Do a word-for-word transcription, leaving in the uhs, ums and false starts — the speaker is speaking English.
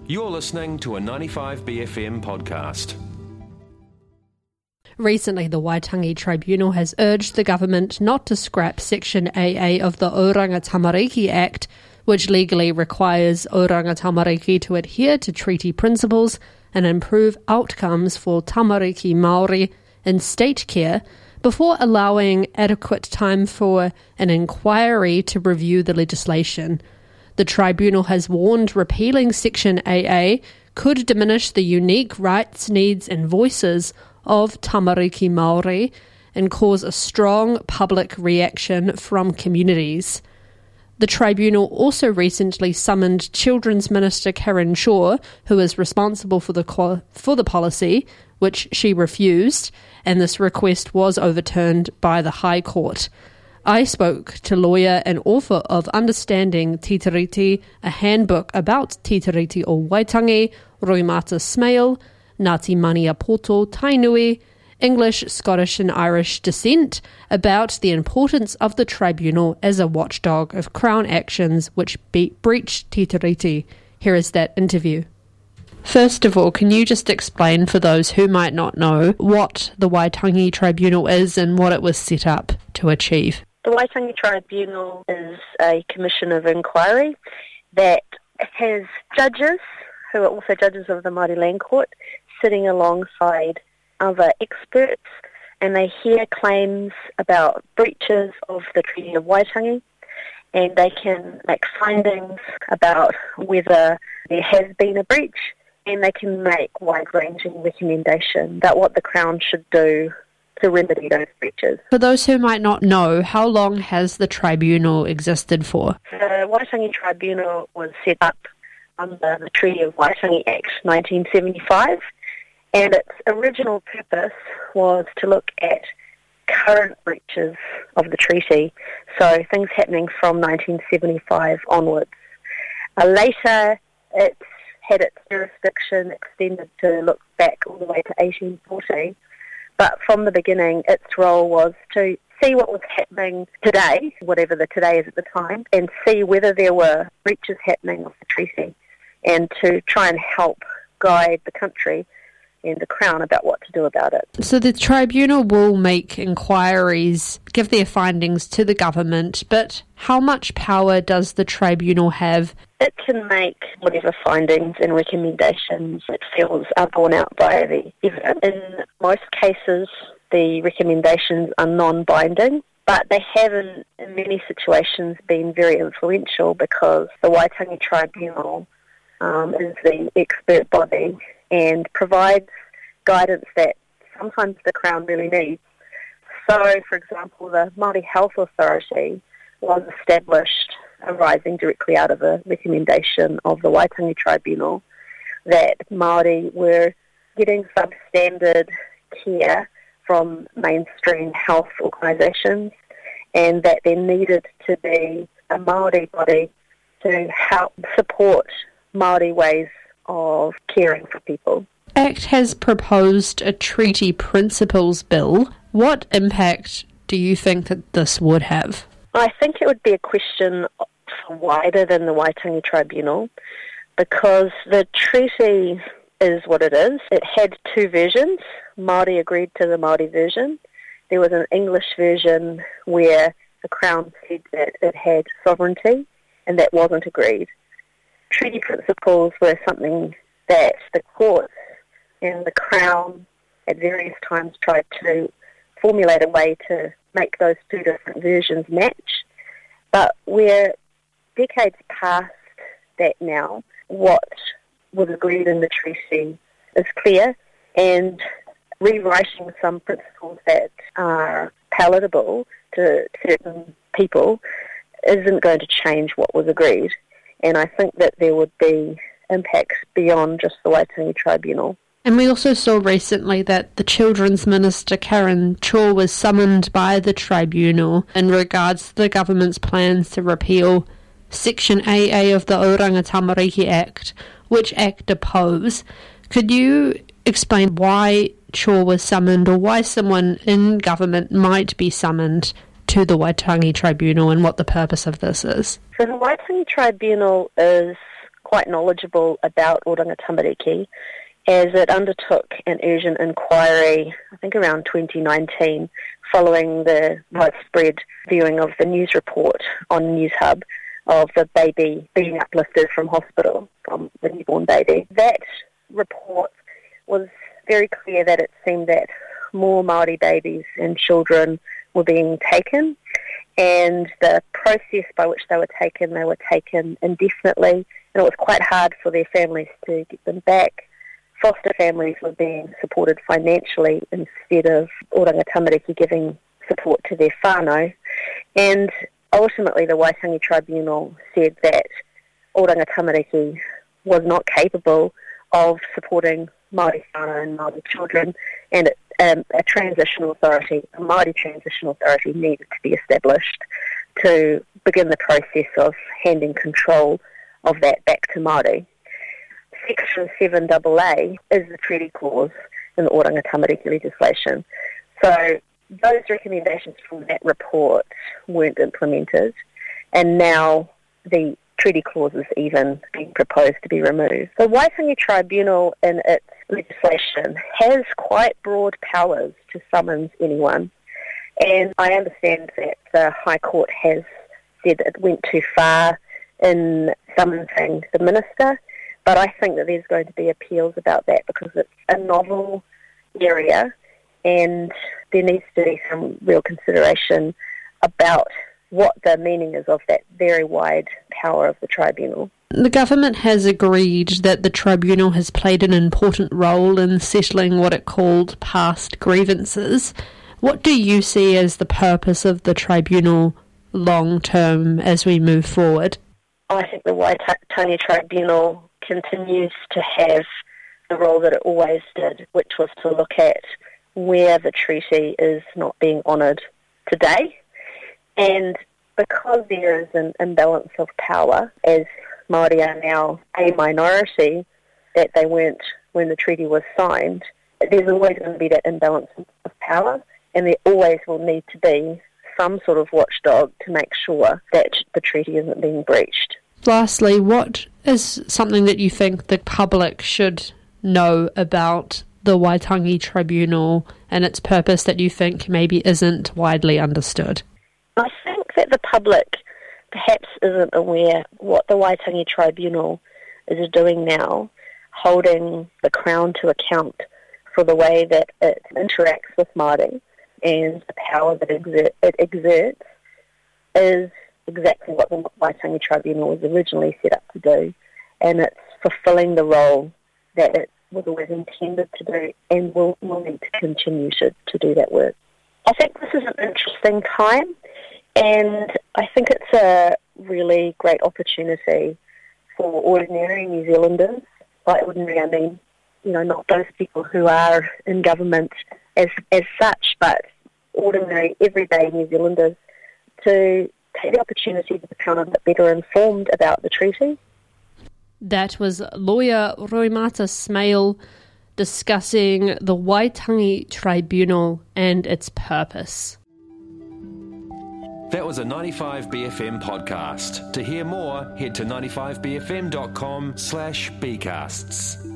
You're listening to a ninety-five B F M podcast. Recently, the Waitangi Tribunal has urged the government not to scrap Section A A of the Oranga Tamariki Act, which legally requires Oranga Tamariki to adhere to treaty principles and improve outcomes for Tamariki Māori in state care, before allowing adequate time for an inquiry to review the legislation. The tribunal has warned repealing Section A A could diminish the unique rights, needs and voices of Tamariki Māori and cause a strong public reaction from communities. The tribunal also recently summoned Children's Minister Karen Shaw, who is responsible for the for the policy, which she refused, and this request was overturned by the High Court. I spoke to lawyer and author of Understanding Tītiriti, a handbook about Tītiriti o Waitangi, Roimata Smale, Ngāti Maniapoto Tainui, English, Scottish and Irish descent, about the importance of the tribunal as a watchdog of Crown actions which be- breach Tītiriti. Here is that interview. First of all, can you just explain for those who might not know what the Waitangi Tribunal is and what it was set up to achieve? The Waitangi Tribunal is a commission of inquiry that has judges, who are also judges of the Māori Land Court, sitting alongside other experts, and they hear claims about breaches of the Treaty of Waitangi, and they can make findings about whether there has been a breach, and they can make wide-ranging recommendations about what the Crown should do to remedy those breaches. For those who might not know, how long has the tribunal existed for? The Waitangi Tribunal was set up under the Treaty of Waitangi Act nineteen seventy-five, and its original purpose was to look at current breaches of the treaty, so things happening from nineteen seventy-five onwards. Uh, later, it had its jurisdiction extended to look back all the way to eighteen forty, but from the beginning, its role was to see what was happening today, whatever the today is at the time, and see whether there were breaches happening of the treaty, and to try and help guide the country and the Crown about what to do about it. So the tribunal will make inquiries, give their findings to the government, but how much power does the tribunal have? It can make whatever findings and recommendations it feels are borne out by the evidence. In most cases, the recommendations are non-binding, but they have in, in many situations been very influential because the Waitangi Tribunal um, is the expert body and provides guidance that sometimes the Crown really needs. So, for example, the Māori Health Authority was established arising directly out of a recommendation of the Waitangi Tribunal that Māori were getting substandard care from mainstream health organisations, and that there needed to be a Māori body to help support Māori ways of caring for people. ACT has proposed a treaty principles bill. What impact do you think that this would have? I think it would be a question wider than the Waitangi Tribunal, because the treaty is what it is. It had two versions. Māori agreed to the Māori version. There was an English version where the Crown said that it had sovereignty, and that wasn't agreed. Treaty principles were something that the courts and the Crown at various times tried to formulate a way to make those two different versions match. But we're decades past that now. What was agreed in the treaty is clear, and rewriting some principles that are palatable to certain people isn't going to change what was agreed. And I think that there would be impacts beyond just the Waitangi Tribunal. And we also saw recently that the Children's Minister Karen Shaw was summoned by the tribunal in regards to the government's plans to repeal Section A A of the Oranga Tamariki Act, which ACT oppose. Could you explain why Shaw was summoned, or why someone in government might be summoned to the Waitangi Tribunal, and what the purpose of this is? So the Waitangi Tribunal is quite knowledgeable about Oranga Tamariki, as it undertook an urgent inquiry, I think around twenty nineteen, following the widespread viewing of the news report on Newshub of the baby being uplifted from hospital, from the newborn baby. That report was very clear that it seemed that more Māori babies and children were being taken, and the process by which they were taken, they were taken indefinitely, and it was quite hard for their families to get them back. Foster families were being supported financially instead of Oranga Tamariki giving support to their whānau. And ultimately the Waitangi Tribunal said that Oranga Tamariki was not capable of supporting Māori whānau and Māori children, and it, um, a transition authority, a Māori transition authority needed to be established to begin the process of handing control of that back to Māori. Section seven A A is the treaty clause in the Oranga Tamariki legislation. So those recommendations from that report weren't implemented, and now the treaty clause is even being proposed to be removed. The Waitangi Tribunal in its legislation has quite broad powers to summons anyone, and I understand that the High Court has said it went too far in summoning the minister, but I think that there's going to be appeals about that because it's a novel area and there needs to be some real consideration about what the meaning is of that very wide power of the tribunal. The government has agreed that the tribunal has played an important role in settling what it called past grievances. What do you see as the purpose of the tribunal long term as we move forward? I think the Waitangi Tribunal continues to have the role that it always did, which was to look at where the treaty is not being honoured today. And because there is an imbalance of power, as Māori are now a minority that they weren't when the treaty was signed, there's always going to be that imbalance of power, and there always will need to be some sort of watchdog to make sure that the treaty isn't being breached. Lastly, what is something that you think the public should know about the Waitangi Tribunal and its purpose that you think maybe isn't widely understood? I think that the public perhaps isn't aware what the Waitangi Tribunal is doing now, holding the Crown to account for the way that it interacts with Māori and the power that exert, it exerts is exactly what the Waitangi Tribunal was originally set up to do, and it's fulfilling the role that it was always intended to do and will, will need to continue to, to do that work. I think this is an interesting time, and I think it's a really great opportunity for ordinary New Zealanders. By ordinary, I mean, you know, not those people who are in government as as such, but ordinary, everyday New Zealanders to take the opportunity to become a bit better informed about the treaty. That was lawyer Roimata Smale discussing the Waitangi Tribunal and its purpose. That was a ninety-five B F M podcast. To hear more, head to ninety-five b f m dot com slash b casts.